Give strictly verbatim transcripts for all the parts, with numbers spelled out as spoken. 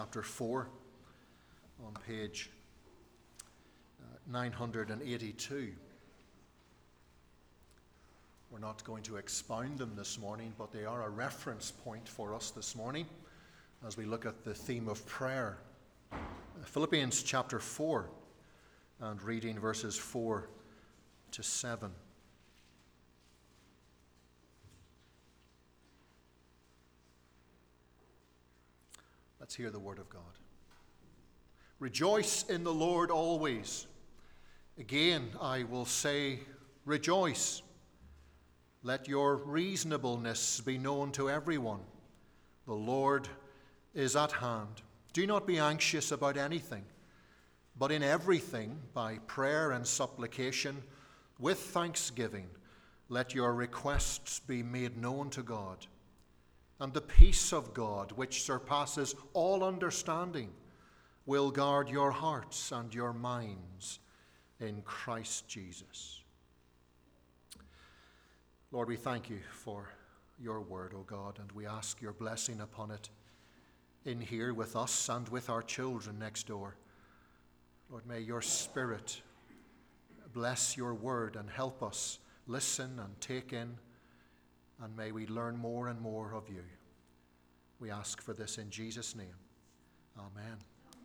Chapter four on page uh, nine hundred eighty-two. We're not going to expound them this morning, but they are a reference point for us this morning as we look at the theme of prayer. Philippians chapter four, and reading verses four to seven. Let's hear the word of God. Rejoice in the Lord always. Again, I will say, rejoice. Let your reasonableness be known to everyone. The Lord is at hand. Do not be anxious about anything, but in everything, by prayer and supplication, with thanksgiving, let your requests be made known to God. And the peace of God, which surpasses all understanding, will guard your hearts and your minds in Christ Jesus. Lord, we thank you for your word, O God, and we ask your blessing upon it in here with us and with our children next door. Lord, may your Spirit bless your word and help us listen and take in, and may we learn more and more of you. We ask for this in Jesus' name. Amen.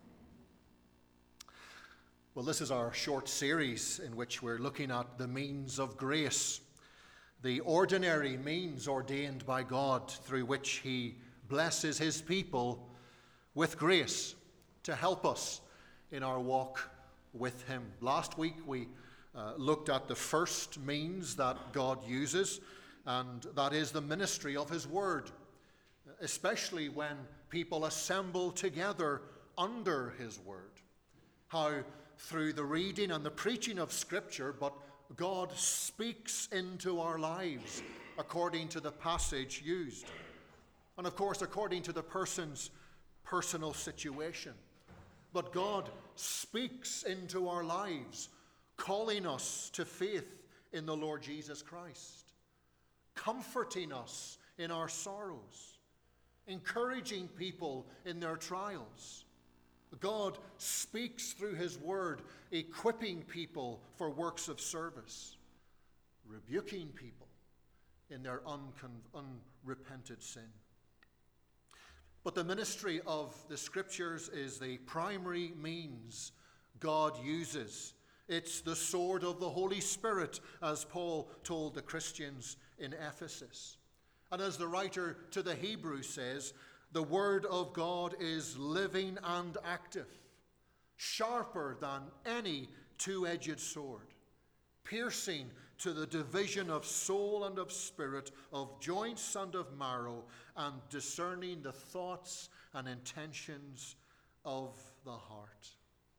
Well, this is our short series in which we're looking at the means of grace, the ordinary means ordained by God through which he blesses his people with grace to help us in our walk with him. Last week we uh, looked at the first means that God uses, and that is the ministry of his word, especially when people assemble together under his word. How through the reading and the preaching of Scripture, but God speaks into our lives according to the passage used. And of course, according to the person's personal situation. But God speaks into our lives, calling us to faith in the Lord Jesus Christ, comforting us in our sorrows, encouraging people in their trials. God speaks through his word, equipping people for works of service, rebuking people in their uncon- unrepented sin. But the ministry of the Scriptures is the primary means God uses. It's the sword of the Holy Spirit, as Paul told the Christians in Ephesus. And as the writer to the Hebrews says, the word of God is living and active, sharper than any two-edged sword, piercing to the division of soul and of spirit, of joints and of marrow, and discerning the thoughts and intentions of the heart.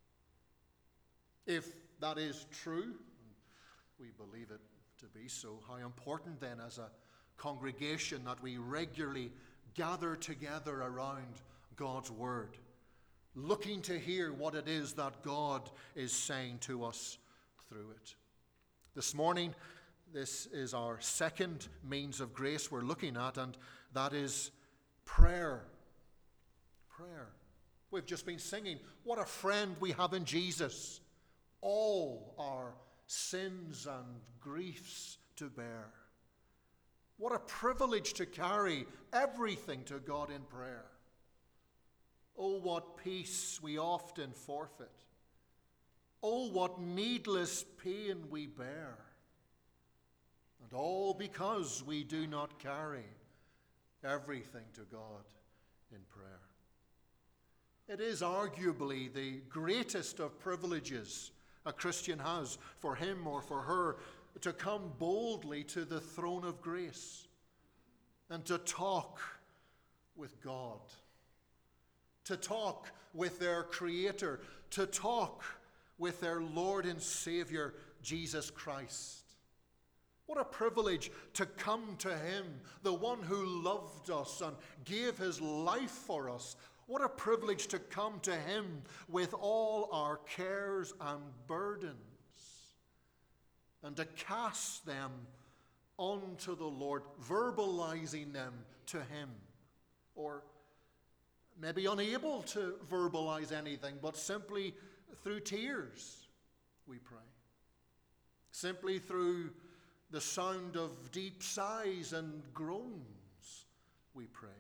If that is true, we believe it to be so, how important then as a congregation that we regularly gather together around God's word, looking to hear what it is that God is saying to us through it. This morning, this is our second means of grace we're looking at, and that is prayer. Prayer. We've just been singing, what a friend we have in Jesus. All our sins and griefs to bear. What a privilege to carry everything to God in prayer. Oh, what peace we often forfeit. Oh, what needless pain we bear. And all because we do not carry everything to God in prayer. It is arguably the greatest of privileges a Christian has, for him or for her to come boldly to the throne of grace and to talk with God, to talk with their Creator, to talk with their Lord and Savior, Jesus Christ. What a privilege to come to him, the one who loved us and gave his life for us. What a privilege to come to him with all our cares and burdens, and to cast them onto the Lord, verbalizing them to him, or maybe unable to verbalize anything, but simply through tears we pray. Simply through the sound of deep sighs and groans we pray.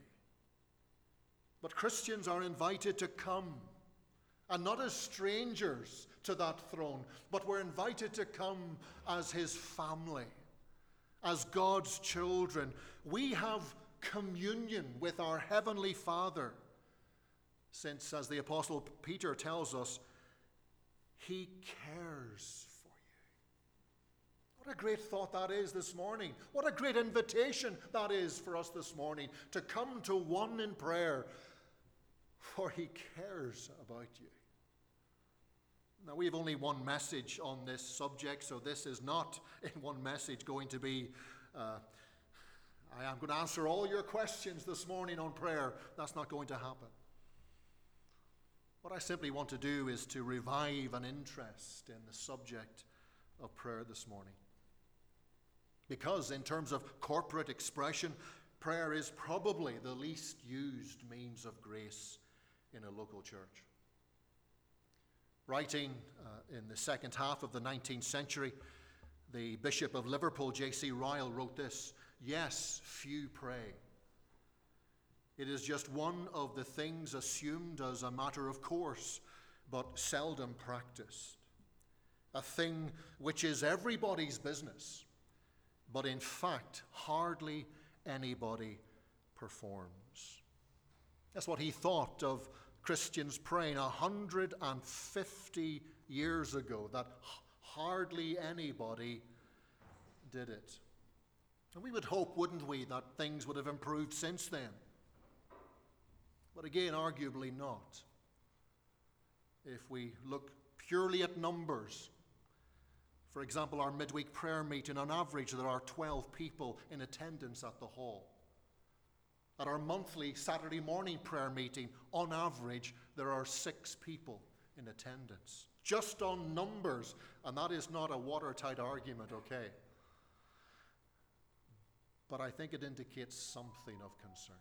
But Christians are invited to come, and not as strangers to that throne, but we're invited to come as his family, as God's children. We have communion with our heavenly Father, since, as the Apostle Peter tells us, he cares for you. What a great thought that is this morning. What a great invitation that is for us this morning, to come to one in prayer, for he cares about you. Now, we have only one message on this subject, so this is not in one message going to be, uh, I am going to answer all your questions this morning on prayer. That's not going to happen. What I simply want to do is to revive an interest in the subject of prayer this morning. Because in terms of corporate expression, prayer is probably the least used means of grace in a local church. Writing uh, in the second half of the nineteenth century, the Bishop of Liverpool, J C Ryle, wrote this: "Yes, few pray. It is just one of the things assumed as a matter of course, but seldom practiced. A thing which is everybody's business, but in fact hardly anybody performs." That's what he thought of Christians praying one hundred fifty years ago, that hardly anybody did it. And we would hope, wouldn't we, that things would have improved since then. But again, arguably not. If we look purely at numbers, for example, our midweek prayer meeting, on average there are twelve people in attendance at the hall. At our monthly Saturday morning prayer meeting, on average, there are six people in attendance. Just on numbers, and that is not a watertight argument, okay? But I think it indicates something of concern.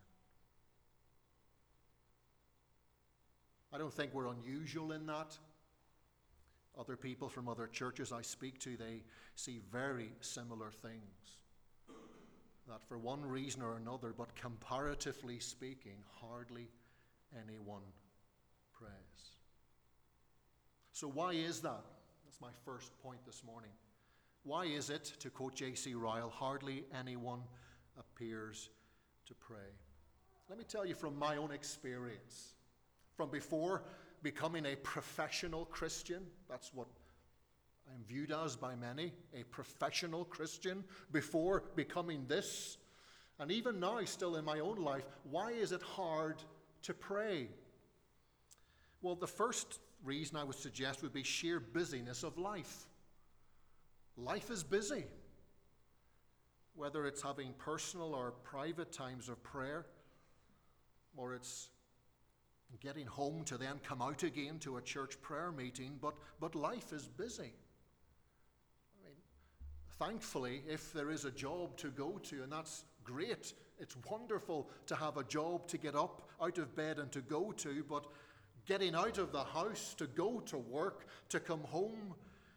I don't think we're unusual in that. Other people from other churches I speak to, they see very similar things. That for one reason or another, but comparatively speaking, hardly anyone prays. So why is that? That's my first point this morning. Why is it, to quote J C Ryle, hardly anyone appears to pray? Let me tell you from my own experience. From before becoming a professional Christian, that's what I'm viewed as by many, a professional Christian, before becoming this, and even now still in my own life, why is it hard to pray? Well, the first reason I would suggest would be sheer busyness of life. Life is busy. Whether it's having personal or private times of prayer, or it's getting home to then come out again to a church prayer meeting, but, but life is busy. I mean, thankfully, if there is a job to go to, and that's great, it's wonderful to have a job to get up out of bed and to go to, but getting out of the house to go to work, to come home,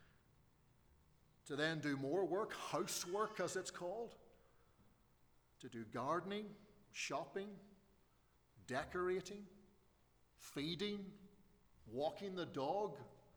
to then do more work, housework as it's called, to do gardening, shopping, decorating, feeding, walking the dog.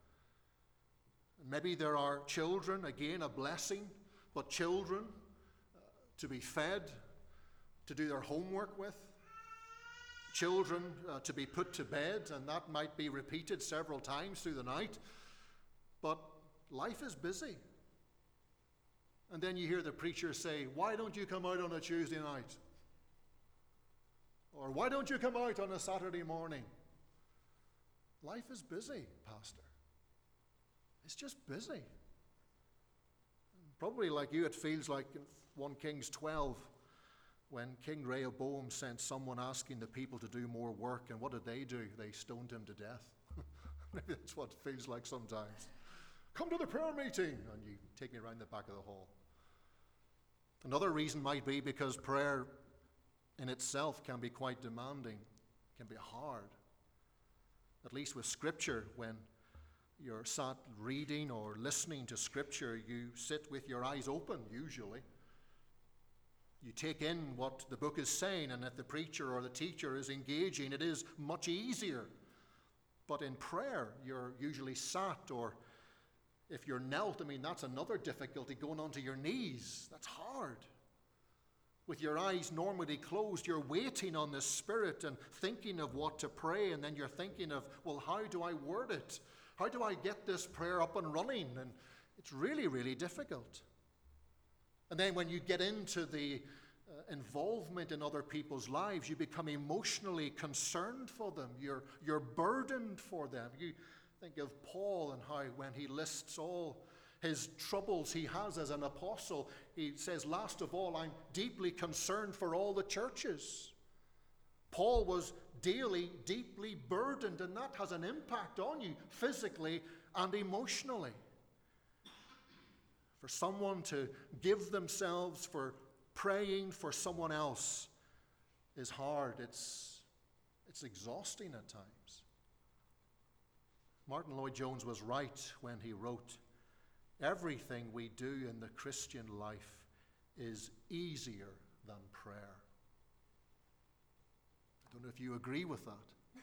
Maybe there are children, again a blessing, but children uh, to be fed, to do their homework with, children uh, to be put to bed, and that might be repeated several times through the night. But life is busy. And then you hear the preacher say, "Why don't you come out on a Tuesday night?" Or, "Why don't you come out on a Saturday morning?" Life is busy, Pastor. It's just busy. Probably like you, it feels like in First Kings twelve, when King Rehoboam sent someone asking the people to do more work, and what did they do? They stoned him to death. Maybe that's what it feels like sometimes. "Come to the prayer meeting," and you take me around the back of the hall. Another reason might be because prayer in itself can be quite demanding. can be hard. At least with Scripture, when you're sat reading or listening to Scripture, you sit with your eyes open, usually. You take in what the book is saying, and if the preacher or the teacher is engaging, it is much easier. But in prayer, you're usually sat, or if you're knelt, I mean, that's another difficulty, going onto your knees. That's hard. With your eyes normally closed, you're waiting on the Spirit and thinking of what to pray, and then you're thinking of, well, how do I word it? How do I get this prayer up and running? And it's really, really difficult. And then when you get into the uh, involvement in other people's lives, you become emotionally concerned for them. You're, you're burdened for them. You think of Paul and how when he lists all his troubles he has as an apostle, he says, last of all, I'm deeply concerned for all the churches. Paul was daily, deeply burdened, and that has an impact on you physically and emotionally. For someone to give themselves for praying for someone else is hard. It's, it's exhausting at times. Martin Lloyd-Jones was right when he wrote, everything we do in the Christian life is easier than prayer. I don't know if you agree with that.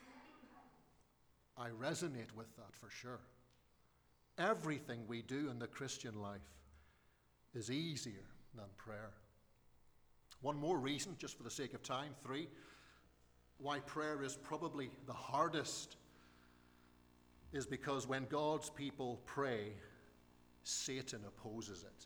I resonate with that for sure. Everything we do in the Christian life is easier than prayer. One more reason, just for the sake of time, three, why prayer is probably the hardest is because when God's people pray, Satan opposes it.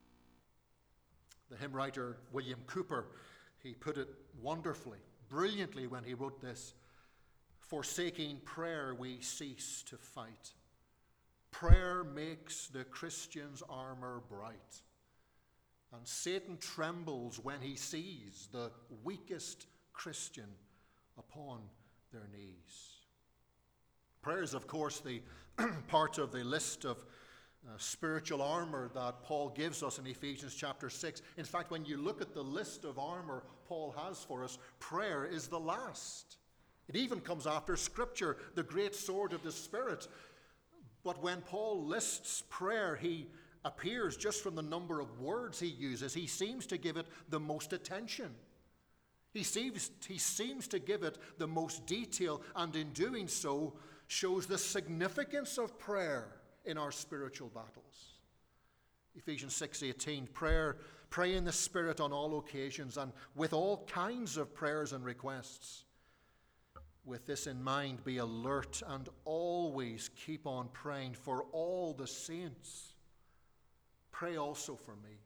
The hymn writer William Cowper, he put it wonderfully, brilliantly when he wrote this, forsaking prayer we cease to fight. Prayer makes the Christian's armor bright, and Satan trembles when he sees the weakest Christian upon their knees. Prayer is, of course, the part of the list of Uh, spiritual armor that Paul gives us in Ephesians chapter six. In fact, when you look at the list of armor Paul has for us, prayer is the last. It even comes after Scripture, the great sword of the Spirit. But when Paul lists prayer, he appears, just from the number of words he uses, he seems to give it the most attention. He seems, he seems to give it the most detail, and in doing so, shows the significance of prayer in our spiritual battles. Ephesians six eighteen, prayer, pray in the Spirit on all occasions and with all kinds of prayers and requests. With this in mind, be alert and always keep on praying for all the saints. Pray also for me.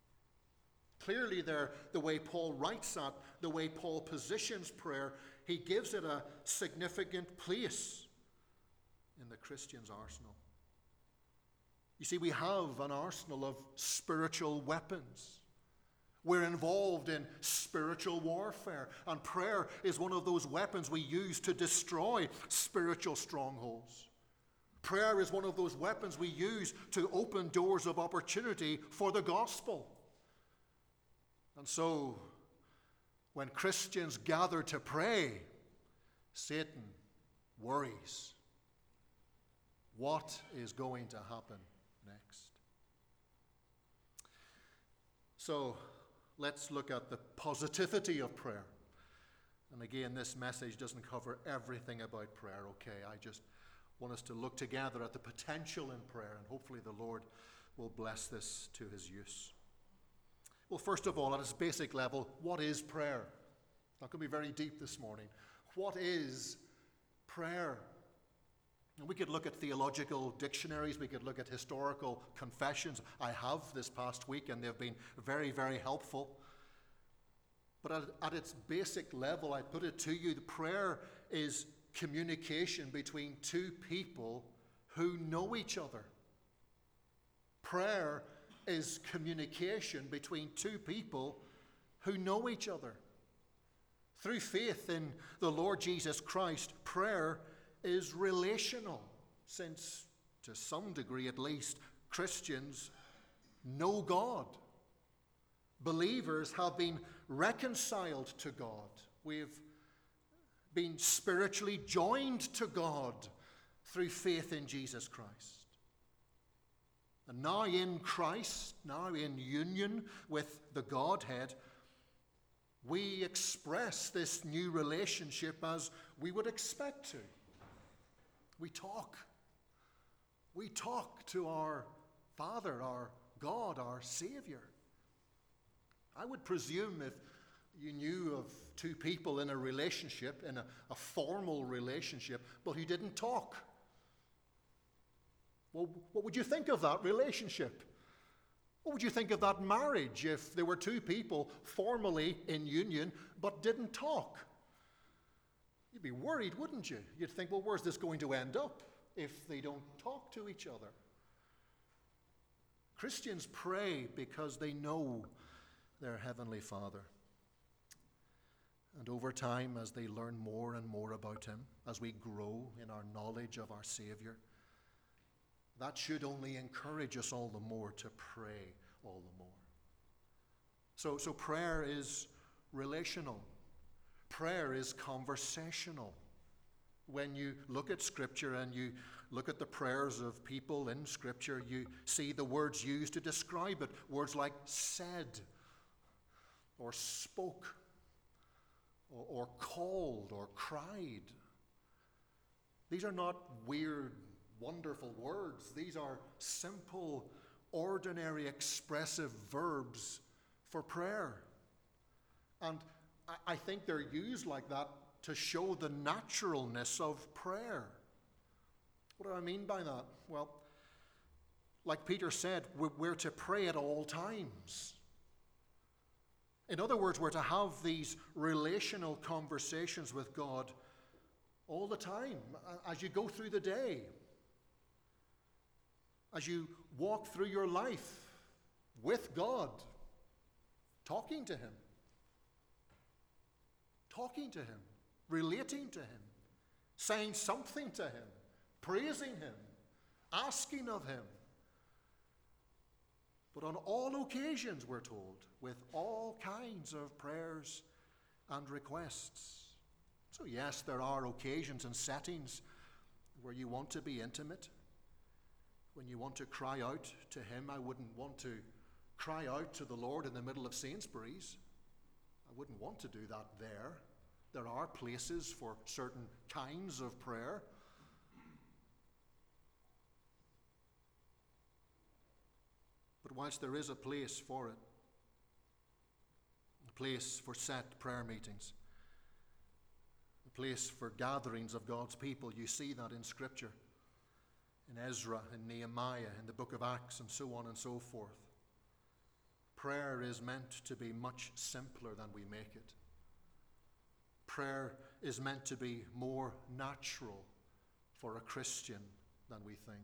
Clearly there, the way Paul writes that, the way Paul positions prayer, he gives it a significant place in the Christian's arsenal. You see, we have an arsenal of spiritual weapons. We're involved in spiritual warfare, and prayer is one of those weapons we use to destroy spiritual strongholds. Prayer is one of those weapons we use to open doors of opportunity for the gospel. And so, when Christians gather to pray, Satan worries. What is going to happen next? So let's look at the positivity of prayer. And again, this message doesn't cover everything about prayer, okay? I just want us to look together at the potential in prayer, and hopefully the Lord will bless this to his use. Well, first of all, at its basic level, what is prayer? It's not going to be very deep this morning. What is prayer? And we could look at theological dictionaries, we could look at historical confessions. I have this past week, and they've been very, very helpful. But at, at its basic level, I put it to you, the prayer is communication between two people who know each other. Prayer is communication between two people who know each other. Through faith in the Lord Jesus Christ, prayer is relational, since, to some degree at least, Christians know God. Believers have been reconciled to God. We've being spiritually joined to God through faith in Jesus Christ. And now in Christ, now in union with the Godhead, we express this new relationship as we would expect to. We talk. We talk to our Father, our God, our Savior. I would presume if you knew of two people in a relationship, in a, a formal relationship, but who didn't talk, well, what would you think of that relationship? What would you think of that marriage if there were two people formally in union but didn't talk? You'd be worried, wouldn't you? You'd think, well, where's this going to end up if they don't talk to each other? Christians pray because they know their Heavenly Father. And over time, as they learn more and more about Him, as we grow in our knowledge of our Savior, that should only encourage us all the more to pray all the more. So, so prayer is relational. Prayer is conversational. When you look at Scripture and you look at the prayers of people in Scripture, you see the words used to describe it. Words like said, or spoke, or, or called, or cried. These are not weird, wonderful words. These are simple, ordinary, expressive verbs for prayer. And I, I think they're used like that to show the naturalness of prayer. What do I mean by that? Well, like Peter said, we're, we're to pray at all times. In other words, we're to have these relational conversations with God all the time, as you go through the day, as you walk through your life with God, talking to Him, talking to Him, relating to Him, saying something to Him, praising Him, asking of Him. But on all occasions, we're told, with all kinds of prayers and requests. So yes, there are occasions and settings where you want to be intimate, when you want to cry out to Him. I wouldn't want to cry out to the Lord in the middle of Sainsbury's. I wouldn't want to do that there. There are places for certain kinds of prayer. But whilst there is a place for it, a place for set prayer meetings, a place for gatherings of God's people, you see that in Scripture, in Ezra, in Nehemiah, in the book of Acts, and so on and so forth. Prayer is meant to be much simpler than we make it. Prayer is meant to be more natural for a Christian than we think.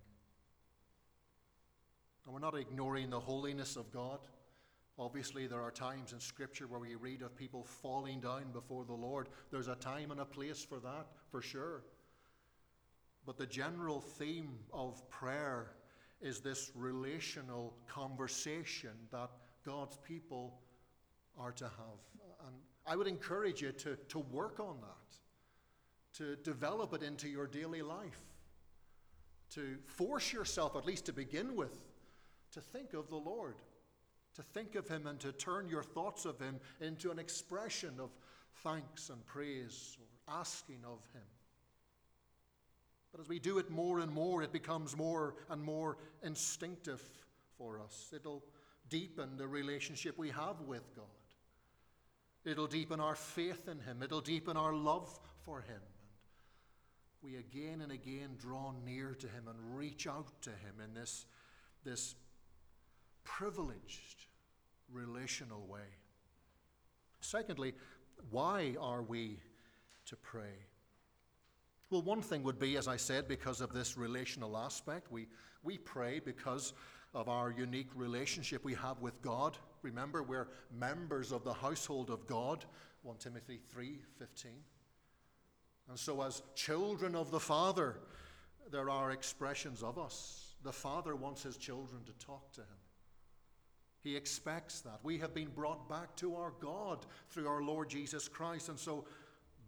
And we're not ignoring the holiness of God. Obviously, there are times in Scripture where we read of people falling down before the Lord. There's a time and a place for that, for sure. But the general theme of prayer is this relational conversation that God's people are to have. And I would encourage you to, to work on that, to develop it into your daily life, to force yourself, at least to begin with, to think of the Lord, to think of Him and to turn your thoughts of Him into an expression of thanks and praise or asking of Him. But as we do it more and more, it becomes more and more instinctive for us. It'll deepen the relationship we have with God. It'll deepen our faith in Him. It'll deepen our love for Him. And we again and again draw near to Him and reach out to Him in this, this privileged relational way. Secondly, why are we to pray? Well, one thing would be, as I said, because of this relational aspect. We, we pray because of our unique relationship we have with God. Remember, we're members of the household of God, First Timothy three fifteen. And so as children of the Father, there are expressions of us. The Father wants His children to talk to Him. He expects that. We have been brought back to our God through our Lord Jesus Christ. And so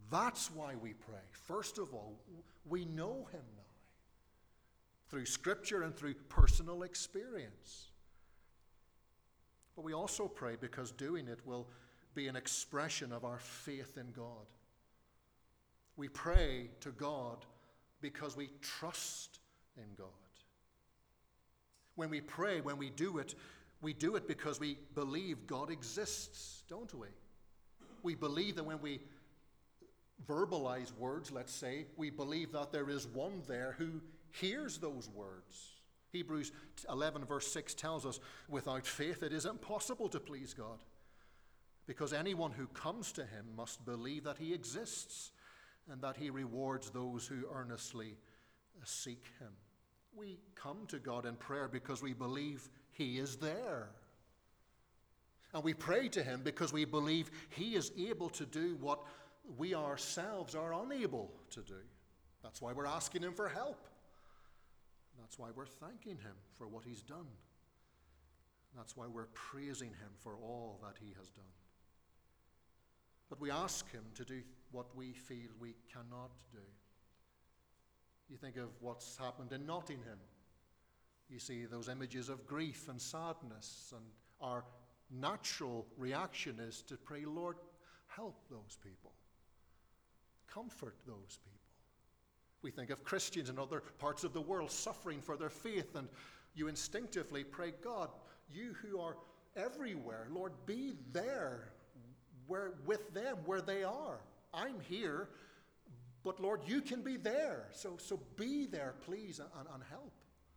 That's why we pray. First of all, we know him now through Scripture and through personal experience. But we also pray because doing it will be an expression of our faith in God. We pray to God because we trust in God. When we pray, when we do it, we do it because we believe God exists, don't we? We believe that when we verbalize words, let's say, we believe that there is one there who hears those words. Hebrews eleven verse six tells us, without faith it is impossible to please God, because anyone who comes to him must believe that he exists and that he rewards those who earnestly seek him. We come to God in prayer because we believe he is there. And we pray to him because we believe he is able to do what we ourselves are unable to do. That's why we're asking him for help. That's why we're thanking him for what he's done. That's why we're praising him for all that he has done. But we ask him to do what we feel we cannot do. You think of what's happened in Nottingham. You see those images of grief and sadness, and our natural reaction is to pray, Lord, help those people. Comfort those people. We think of Christians in other parts of the world suffering for their faith, and you instinctively pray, God, you who are everywhere, Lord, be there where, with them where they are. I'm here, but Lord, you can be there. So, so be there, please, and, and help.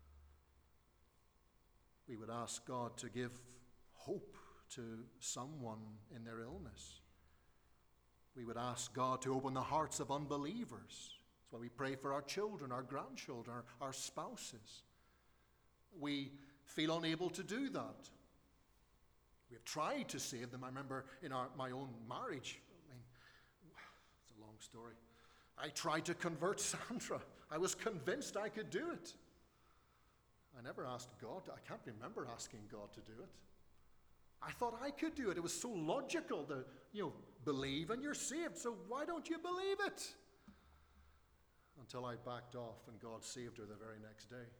We would ask God to give hope to someone in their illness. We would ask God to open the hearts of unbelievers. That's why we pray for our children, our grandchildren, our, our spouses. We feel unable to do that. We have tried to save them. I remember in our, my own marriage, I mean, it's a long story. I tried to convert Sandra. I was convinced I could do it. I never asked God. I can't remember asking God to do it. I thought I could do it. It was so logical to, you know, believe and you're saved. So why don't you believe it? Until I backed off and God saved her the very next day.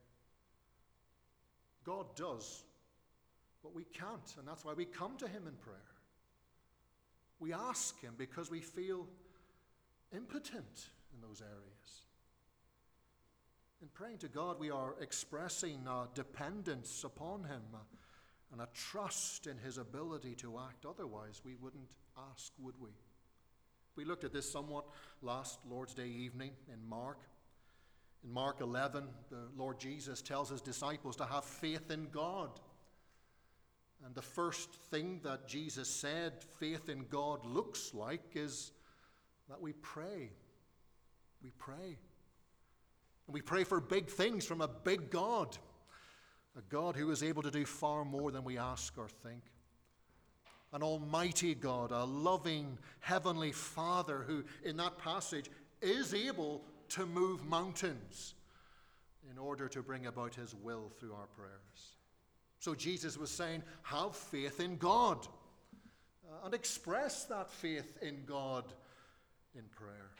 God does what we can't, and that's why we come to him in prayer. We ask him because we feel impotent in those areas. In praying to God, we are expressing a dependence upon him, and a trust in his ability to act. Otherwise, we wouldn't ask, would we? We looked at this somewhat last Lord's Day evening in Mark. In Mark eleven, the Lord Jesus tells his disciples to have faith in God. And the first thing that Jesus said faith in God looks like is that we pray. We pray. And we pray for big things from a big God. A God who is able to do far more than we ask or think. An almighty God, a loving heavenly Father who, in that passage, is able to move mountains in order to bring about his will through our prayers. So Jesus was saying, have faith in God uh, and express that faith in God in prayer.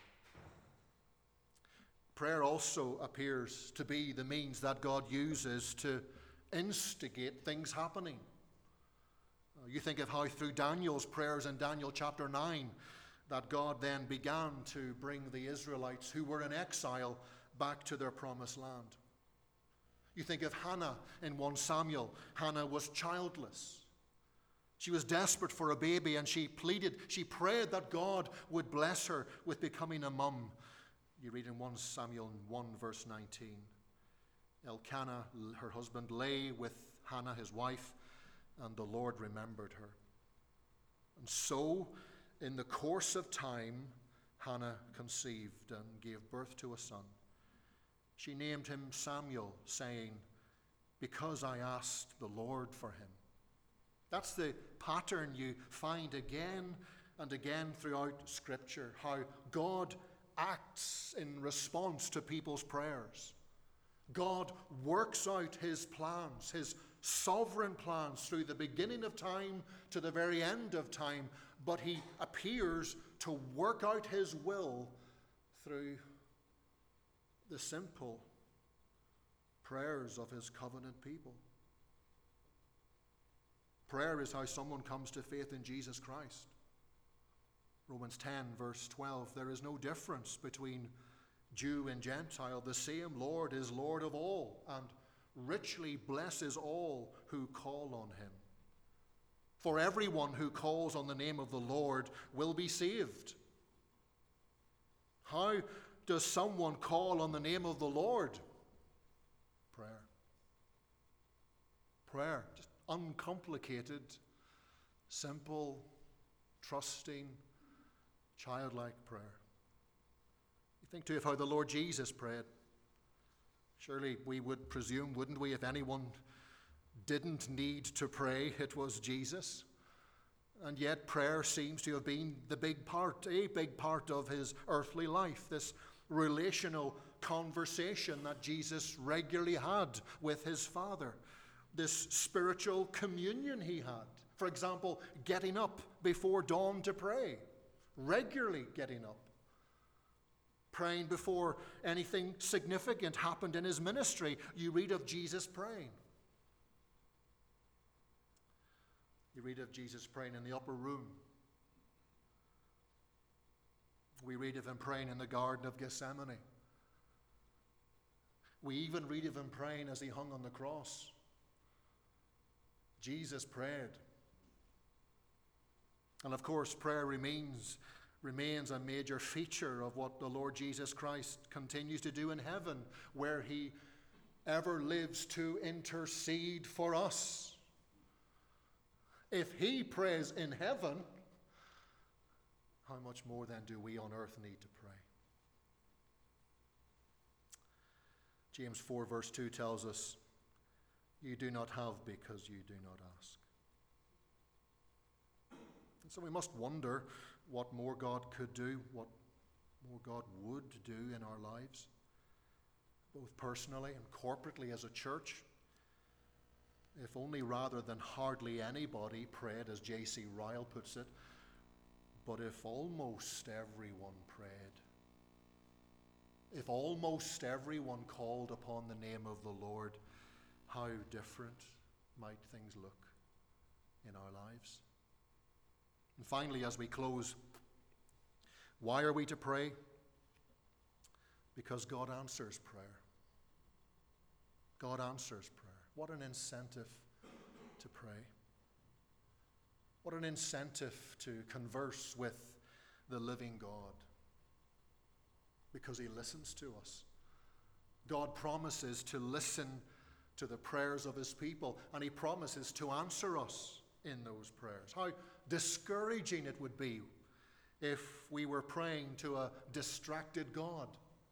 Prayer also appears to be the means that God uses to instigate things happening. Uh, you think of how through Daniel's prayers in Daniel chapter nine, that God then began to bring the Israelites who were in exile back to their promised land. You think of Hannah in First Samuel. Hannah was childless. She was desperate for a baby, and she pleaded, she prayed that God would bless her with becoming a mum. You read in First Samuel one verse nineteen. Elkanah, her husband, lay with Hannah, his wife, and the Lord remembered her. And so, in the course of time, Hannah conceived and gave birth to a son. She named him Samuel, saying, because I asked the Lord for him. That's the pattern you find again and again throughout Scripture, how God acts in response to people's prayers. God works out his plans, his sovereign plans through the beginning of time to the very end of time, but he appears to work out his will through the simple prayers of his covenant people. Prayer is how someone comes to faith in Jesus Christ. Romans ten, verse twelve, there is no difference between Jew and Gentile. The same Lord is Lord of all, and richly blesses all who call on him. For everyone who calls on the name of the Lord will be saved. How does someone call on the name of the Lord? Prayer. Prayer. Just uncomplicated, simple, trusting, childlike prayer. You think too of how the Lord Jesus prayed. Surely we would presume, wouldn't we, if anyone didn't need to pray, it was Jesus. And yet prayer seems to have been the big part, a big part of his earthly life, this relational conversation that Jesus regularly had with his Father, this spiritual communion he had. For example, getting up before dawn to pray, regularly getting up, praying before anything significant happened in his ministry. You read of Jesus praying. You read of Jesus praying in the upper room. We read of him praying in the Garden of Gethsemane. We even read of him praying as he hung on the cross. Jesus prayed. And of course, prayer remains, remains a major feature of what the Lord Jesus Christ continues to do in heaven, where he ever lives to intercede for us. If he prays in heaven, how much more then do we on earth need to pray? James four verse two tells us, you do not have because you do not ask. And so we must wonder what more God could do, what more God would do in our lives, both personally and corporately as a church. If only rather than hardly anybody prayed, as J C Ryle puts it, but if almost everyone prayed, if almost everyone called upon the name of the Lord, how different might things look in our lives? And finally, as we close, why are we to pray? Because God answers prayer. God answers prayer. What an incentive to pray. What an incentive to converse with the living God, because he listens to us. God promises to listen to the prayers of his people, and he promises to answer us in those prayers. How discouraging it would be if we were praying to a distracted God,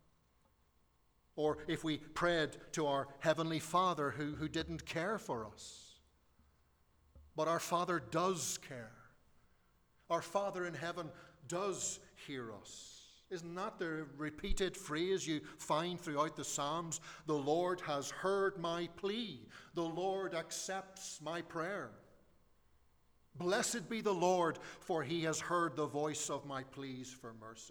or if we prayed to our Heavenly Father who, who didn't care for us. But our Father does care. Our Father in heaven does hear us. Isn't that the repeated phrase you find throughout the Psalms? The Lord has heard my plea. The Lord accepts my prayer. Blessed be the Lord, for he has heard the voice of my pleas for mercy.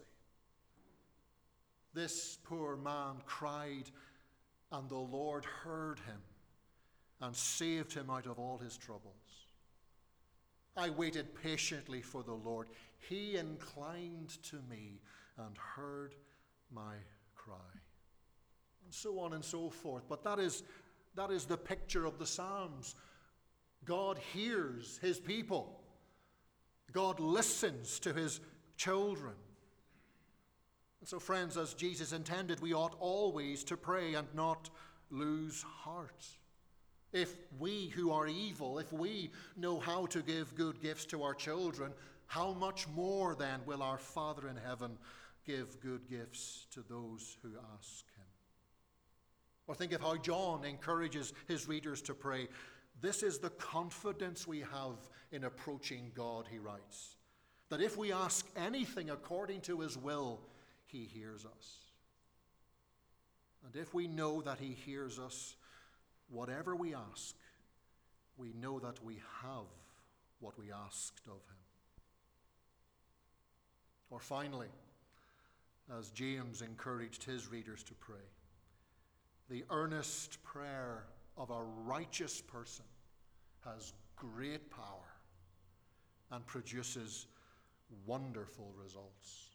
This poor man cried, and the Lord heard him and saved him out of all his troubles. I waited patiently for the Lord. He inclined to me and heard my cry. And so on and so forth. But that is, that is the picture of the Psalms. God hears his people. God listens to his children. And so, friends, as Jesus intended, we ought always to pray and not lose heart. If we who are evil, if we know how to give good gifts to our children, how much more then will our Father in heaven give good gifts to those who ask him? Or think of how John encourages his readers to pray. This is the confidence we have in approaching God, he writes, that if we ask anything according to his will, he hears us. And if we know that he hears us, whatever we ask, we know that we have what we asked of him. Or finally, as James encouraged his readers to pray, the earnest prayer of a righteous person has great power and produces wonderful results.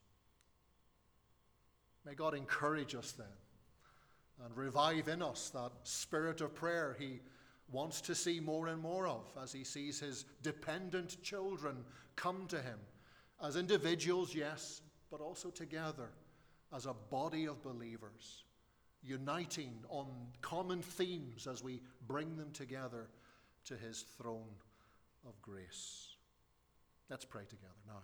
May God encourage us then and revive in us that spirit of prayer he wants to see more and more of as he sees his dependent children come to him as individuals, yes, but also together as a body of believers, uniting on common themes as we bring them together to his throne of grace. Let's pray together now.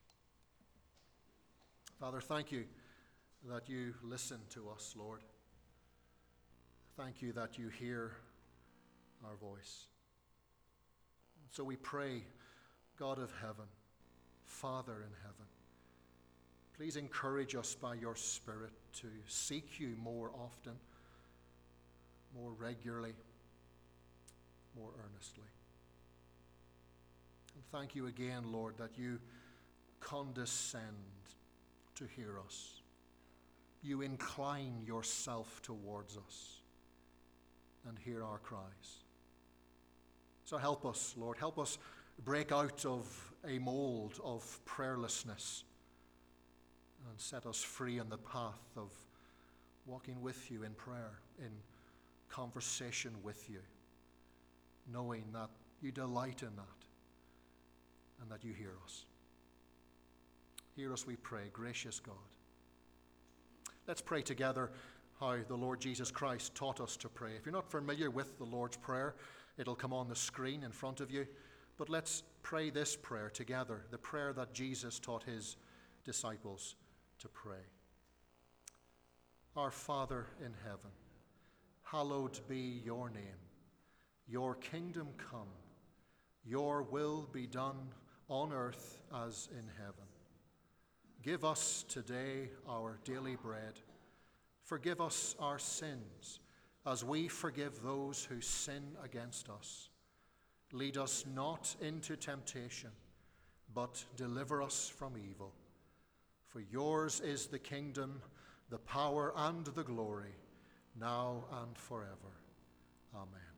Father, thank you that you listen to us, Lord. Thank you that you hear our voice. So we pray, God of heaven, Father in heaven, please encourage us by your Spirit to seek you more often, more regularly, more earnestly. And thank you again, Lord, that you condescend to hear us. You incline yourself towards us and hear our cries. So help us, Lord. Help us break out of a mold of prayerlessness and set us free on the path of walking with you in prayer, in conversation with you, knowing that you delight in that and that you hear us. Hear us, we pray, gracious God. Let's pray together how the Lord Jesus Christ taught us to pray. If you're not familiar with the Lord's Prayer, it'll come on the screen in front of you. But let's pray this prayer together, the prayer that Jesus taught his disciples to pray. Our Father in heaven, hallowed be your name. Your kingdom come. Your will be done on earth as in heaven. Give us today our daily bread. Forgive us our sins as we forgive those who sin against us. Lead us not into temptation, but deliver us from evil. For yours is the kingdom, the power, and the glory, now and forever. Amen.